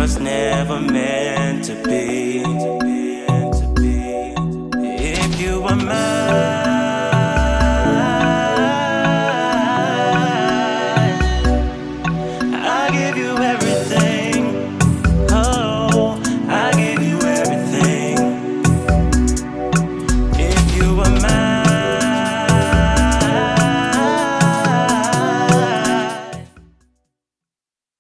was never meant to be. If you were mine, I'll give you everything.